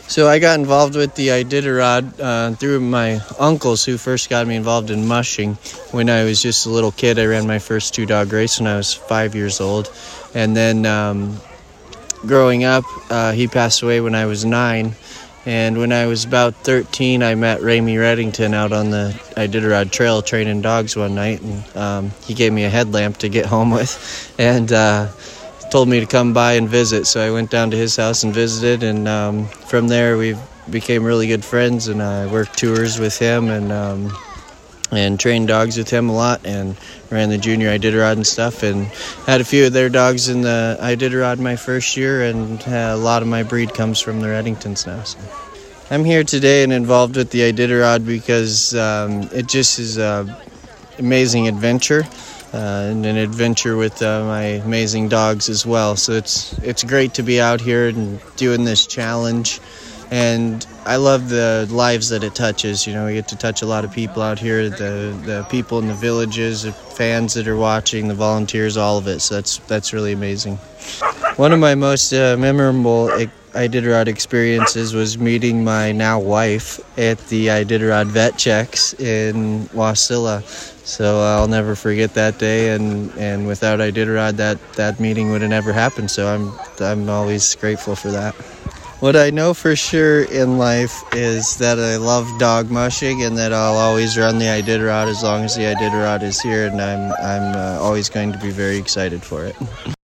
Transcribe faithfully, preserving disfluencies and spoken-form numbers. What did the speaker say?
So I got involved with the Iditarod uh, through my uncles who first got me involved in mushing. When I was just a little kid, I ran my first two-dog race when I was five years old. And then um, growing up, uh, he passed away when I was nine. And when I was about thirteen, I met Ramey Reddington out on the Iditarod Trail training dogs one night. And um, he gave me a headlamp to get home with. And uh, told me to come by and visit, so I went down to his house and visited, and um, from there we became really good friends, and I worked tours with him and um, and trained dogs with him a lot, and ran the junior Iditarod and stuff, and had a few of their dogs in the Iditarod my first year, and uh, a lot of my breed comes from the Reddingtons now. So I'm here today and involved with the Iditarod because um, it just is an amazing adventure. Uh, and an adventure with uh, my amazing dogs as well. So it's it's great to be out here and doing this challenge. And I love the lives that it touches. You know, we get to touch a lot of people out here, the the people in the villages, the fans that are watching, the volunteers, all of it. So that's that's really amazing. One of my most uh, memorable Iditarod experiences was meeting my now wife at the Iditarod vet checks in Wasilla. So I'll never forget that day, and, and without Iditarod, that, that meeting would have never happened. So I'm I'm always grateful for that. What I know for sure in life is that I love dog mushing, and that I'll always run the Iditarod as long as the Iditarod is here, and I'm I'm uh, always going to be very excited for it.